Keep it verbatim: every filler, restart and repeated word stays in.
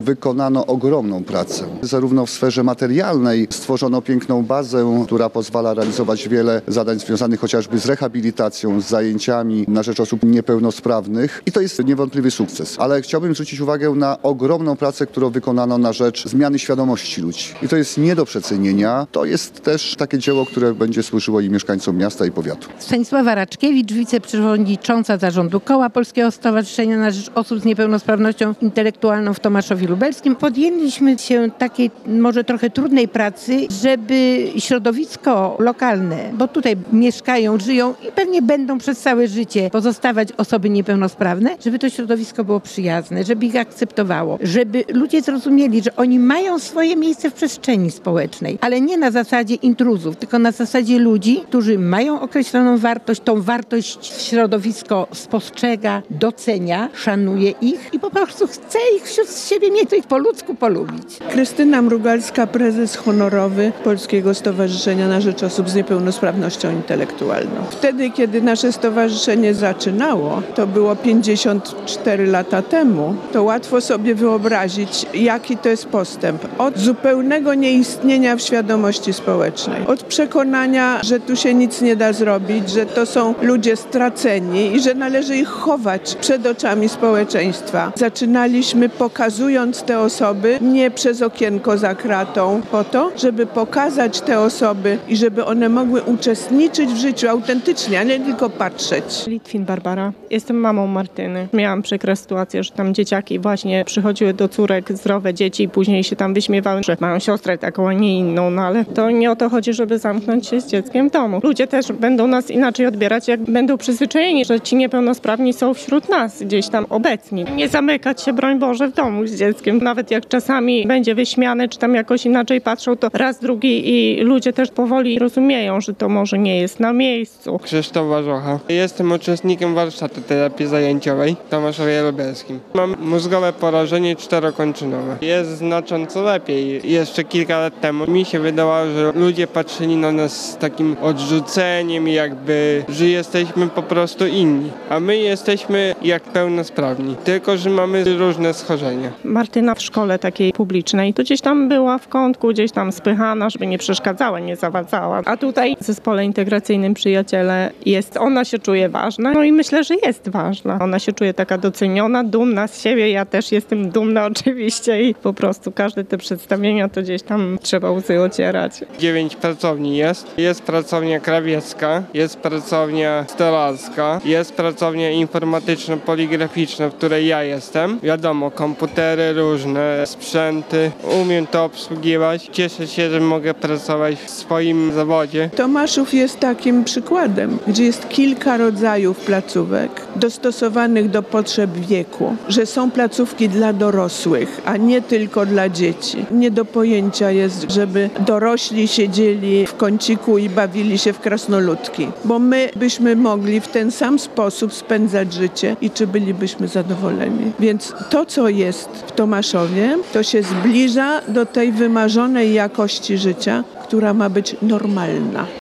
Wykonano ogromną pracę. Zarówno w sferze materialnej stworzono piękną bazę, która pozwala realizować wiele zadań związanych chociażby z rehabilitacją, z zajęciami na rzecz osób niepełnosprawnych i to jest niewątpliwy sukces. Ale chciałbym zwrócić uwagę na ogromną pracę, którą wykonano na rzecz zmiany świadomości ludzi. I to jest nie do przecenienia. To jest też takie dzieło, które będzie służyło i mieszkańcom miasta i powiatu. Stanisława Raczkiewicz, wiceprzewodnicząca zarządu Koła Polskiego Stowarzyszenia na rzecz Osób z Niepełnosprawnością Intelektualną w Tomaszowie Lubelskim. Podjęliśmy się takiej może trochę trudnej pracy, żeby środowisko lokalne, bo tutaj mieszkają, żyją i pewnie będą przez całe życie pozostawać osoby niepełnosprawne, żeby to środowisko było przyjazne, żeby ich akceptowało, żeby ludzie zrozumieli, że oni mają swoje miejsce w przestrzeni społecznej, ale nie na zasadzie intruzów, tylko na zasadzie ludzi, którzy mają określoną wartość, tą wartość środowisko spostrzega, docenia, szanuje ich i po prostu chce ich wśród siebie mieć, to ich po ludzku polubić. Krystyna Mrugalska, prezes honorowy Polskiego Stowarzyszenia na rzecz Osób z Niepełnosprawnością Intelektualną. Wtedy, kiedy nasze stowarzyszenie zaczynało, to było pięćdziesiąt cztery lata temu, to łatwo sobie wyobrazić, jaki to jest postęp. Od zupełnego nieistnienia w świadomości społecznej, od przekonania, że tu się nic nie da zrobić, że to są ludzie straceni i że należy ich chować przed oczami społeczeństwa. Zaczynaliśmy pokazując te osoby nie przez okienko za kratą, po to, żeby pokazać te osoby i żeby one mogły uczestniczyć w życiu autentycznie, a nie tylko patrzeć. Litwin Barbara. Jestem mamą Martyny. Miałam przykre sytuacje, że tam dzieciaki właśnie przychodziły do córek, zdrowe dzieci i później się tam wyśmiewały, że mają siostrę taką, a nie inną, no ale to nie o to chodzi, żeby zamknąć się z dzieckiem w domu. Ludzie też będą nas inaczej odbierać, jak będą przyzwyczajeni, że ci niepełnosprawni są wśród nas, gdzieś tam obecni. Nie zamykać się, broń Boże, w domu z dzieckiem. Nawet jak czasami będzie wyśmiany, czy tam jakoś inaczej patrzą, to raz, drugi i ludzie też powoli rozumieją, że to może nie jest na miejscu. Krzysztof Warzocha. Jestem uczestnikiem warsztatu terapii zajęciowej w Tomaszowie Lubelskim. Mam mózgowe porażenie czterokończynowe. Jest znacząco lepiej. Jeszcze kilka lat temu mi się wydawało, że ludzie patrzyli na nas z takim odrzuceniem, jakby, że jesteśmy po prostu inni. A my jesteśmy jak pełnosprawni, tylko że mamy różne schorzenia. Martyna w szkole takiej publicznej, to gdzieś tam była w kątku, gdzieś tam spychana, żeby nie przeszkadzała, nie zawadzała. A tutaj w zespole integracyjnym Przyjaciele jest, ona się czuje ważna, no i myślę, że jest ważna. Ona się czuje taka doceniona, dumna z siebie, ja też jestem dumna oczywiście i po prostu każde te przedstawienia to gdzieś tam trzeba łzy ocierać. Dziewięć pracowni jest. Jest pracownia krawiecka, jest pracownia stolarska, jest pracownia informatyczno-poligraficzna, w której ja jestem. Wiadomo, komputery różne, sprzęty, umiem to obsługiwać. Cieszę się, że mogę pracować w swoim zawodzie. Tomaszów jest takim przykładem, gdzie jest kilka rodzajów placówek dostosowanych do potrzeb wieku, że są placówki dla dorosłych, a nie tylko dla dzieci. Nie do pojęcia jest, żeby dorośli siedzieli w kąciku i bawili się w krasnoludki, bo my byśmy mogli w ten sam sposób spędzać życie i czy bylibyśmy zadowoleni. Więc to, co jest w Tomaszowie, to się zbliża do tej wymarzonej jakości życia, która ma być normalna.